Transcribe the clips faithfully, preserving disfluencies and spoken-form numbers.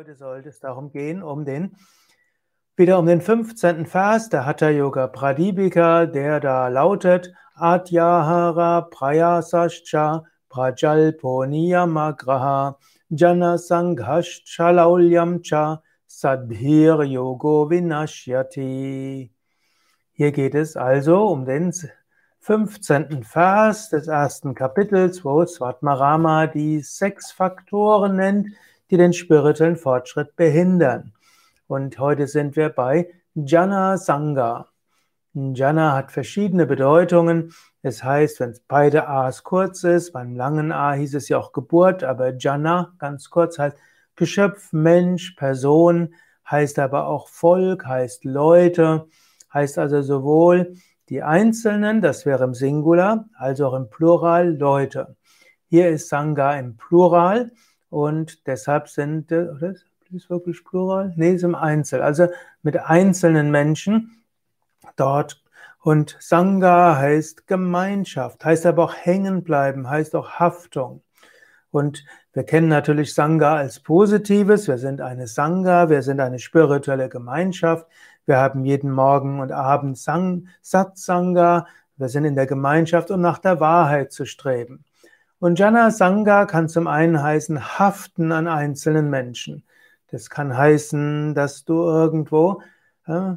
Heute sollte es darum gehen, um den, wieder um den fünfzehnten Vers der Hatha Yoga Pradipika, der da lautet: Atyahara prayasascha prajalpo niyamagraha jana sanghascha laulyam cha sadhir yogo vinashyati. Hier geht es also um den fünfzehnten Vers des ersten Kapitels, wo Svatmarama die sechs Faktoren nennt, die den spirituellen Fortschritt behindern. Und heute sind wir bei Jana Sangha. Jana hat verschiedene Bedeutungen. Es heißt, wenn es beide A's kurz ist, beim langen A hieß es ja auch Geburt, aber Jana, ganz kurz, heißt Geschöpf, Mensch, Person, heißt aber auch Volk, heißt Leute, heißt also sowohl die Einzelnen, das wäre im Singular, als auch im Plural Leute. Hier ist Sangha im Plural und deshalb sind, oder ist wirklich Plural? Nee, ist im Einzel, also mit einzelnen Menschen dort. Und Sangha heißt Gemeinschaft, heißt aber auch hängen bleiben, heißt auch Haftung. Und wir kennen natürlich Sangha als Positives. Wir sind eine Sangha, wir sind eine spirituelle Gemeinschaft. Wir haben jeden Morgen und Abend Sang, Satsanga. Wir sind in der Gemeinschaft, um nach der Wahrheit zu streben. Und Jana Sangha kann zum einen heißen Haften an einzelnen Menschen. Das kann heißen, dass du irgendwo äh,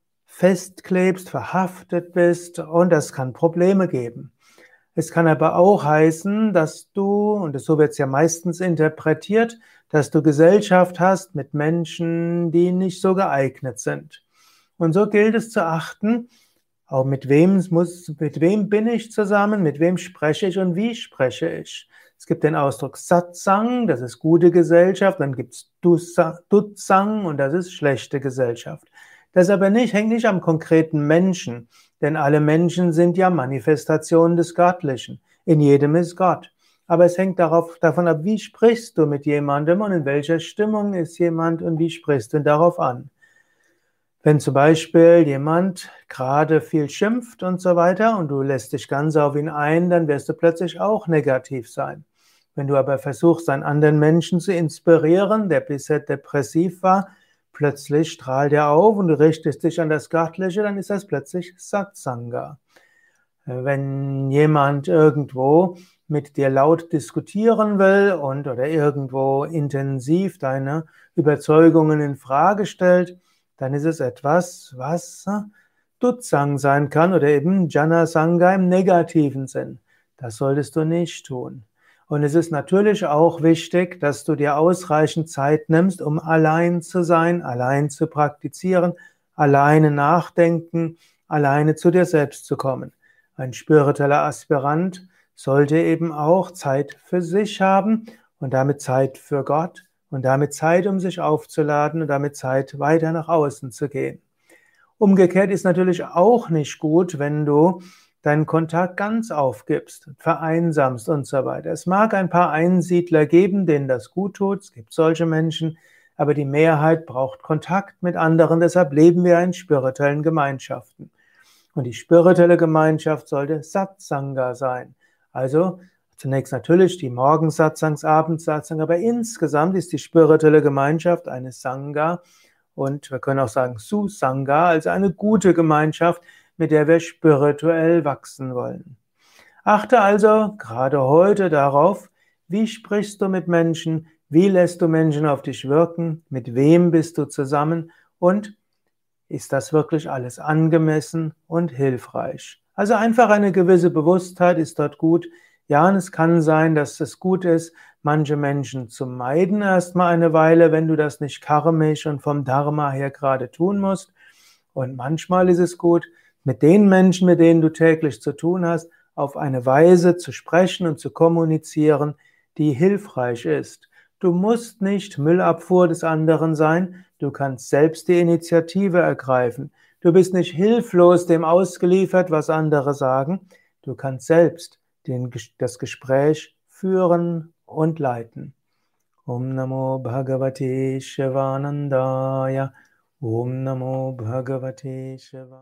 festklebst, verhaftet bist, und das kann Probleme geben. Es kann aber auch heißen, dass du, und so wird es ja meistens interpretiert, dass du Gesellschaft hast mit Menschen, die nicht so geeignet sind. Und so gilt es zu achten, auch mit wem muss, mit wem bin ich zusammen, mit wem spreche ich und wie spreche ich. Es gibt den Ausdruck Satsang, das ist gute Gesellschaft, dann gibt es Dutsang und das ist schlechte Gesellschaft. Das aber nicht, hängt nicht am konkreten Menschen, denn alle Menschen sind ja Manifestationen des Göttlichen. In jedem ist Gott. Aber es hängt darauf, davon ab, wie sprichst du mit jemandem und in welcher Stimmung ist jemand und wie sprichst du ihn darauf an. Wenn zum Beispiel jemand gerade viel schimpft und so weiter und du lässt dich ganz auf ihn ein, dann wirst du plötzlich auch negativ sein. Wenn du aber versuchst, einen anderen Menschen zu inspirieren, der bisher depressiv war, plötzlich strahlt er auf und du richtest dich an das Göttliche, dann ist das plötzlich Satsanga. Wenn jemand irgendwo mit dir laut diskutieren will und oder irgendwo intensiv deine Überzeugungen in Frage stellt, dann ist es etwas, was Dutsang sein kann oder eben Jana Sangha im negativen Sinn. Das solltest du nicht tun. Und es ist natürlich auch wichtig, dass du dir ausreichend Zeit nimmst, um allein zu sein, allein zu praktizieren, alleine nachdenken, alleine zu dir selbst zu kommen. Ein spiritueller Aspirant sollte eben auch Zeit für sich haben und damit Zeit für Gott und damit Zeit, um sich aufzuladen und damit Zeit, weiter nach außen zu gehen. Umgekehrt ist natürlich auch nicht gut, wenn du deinen Kontakt ganz aufgibst, vereinsamst und so weiter. Es mag ein paar Einsiedler geben, denen das gut tut, es gibt solche Menschen, aber die Mehrheit braucht Kontakt mit anderen, deshalb leben wir in spirituellen Gemeinschaften. Und die spirituelle Gemeinschaft sollte Satsanga sein. Also zunächst natürlich die Morgensatsangs, Abendsatsang, aber insgesamt ist die spirituelle Gemeinschaft eine Sangha und wir können auch sagen Susangha, also eine gute Gemeinschaft, mit der wir spirituell wachsen wollen. Achte also gerade heute darauf, wie sprichst du mit Menschen, wie lässt du Menschen auf dich wirken, mit wem bist du zusammen und ist das wirklich alles angemessen und hilfreich? Also einfach eine gewisse Bewusstheit ist dort gut. Ja, und es kann sein, dass es gut ist, manche Menschen zu meiden erstmal eine Weile, wenn du das nicht karmisch und vom Dharma her gerade tun musst. Und manchmal ist es gut, mit den Menschen, mit denen du täglich zu tun hast, auf eine Weise zu sprechen und zu kommunizieren, die hilfreich ist. Du musst nicht Müllabfuhr des anderen sein, du kannst selbst die Initiative ergreifen. Du bist nicht hilflos dem ausgeliefert, was andere sagen. Du kannst selbst den, das Gespräch führen und leiten. Om Namo Bhagavate Shivanandaya. Om Namo Bhagavate Shivanandaya.